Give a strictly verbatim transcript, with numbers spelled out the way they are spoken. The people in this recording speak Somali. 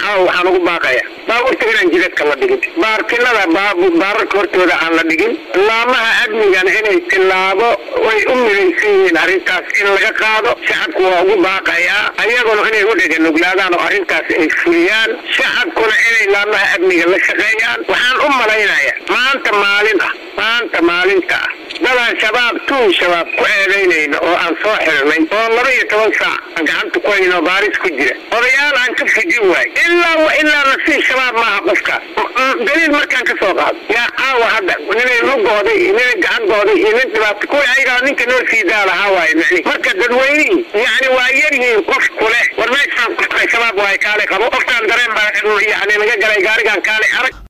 caaw waxaan ugu baaqaya baabuurta inaan jidadka la dhigin baarkinada baararka hortooda aan la dhigin laamaha amnigan inay tilaabo way u midaysan yihiin arrintaas in laga qaado shacabku waa ugu baaqayaa ayaguna inay u dhega nuglaadaan oo arrintaas ay fuliyaan shacabkuna inay laamaha amniga la shaqeeyaan waxaan u malaynayaa maanta maalin ah maanta maalinta ah dadaan shabaab tuun shabaab ku eedaynayna oo aan soo xirnay oo laba iyo toban saac aan gacanta ku hayno baaris ku jira odayaal aan ka fujin waay ilaa wa ilaa nasiib shabaab maaha qofkaas daliil markaan ka soo qaado yaa caawa hadda ninay lugooday ninay gacan gooday iyo nin dhibaato kuwii ayagaa ninka noo sii daa lahaa waaye micni marka dadweynihii yacni waa yaryihiin qof kule war meeshaan qofka shabaab waaye kaale qabo qofkaan dareen baa yacni laga galay gaarigaan kaale arag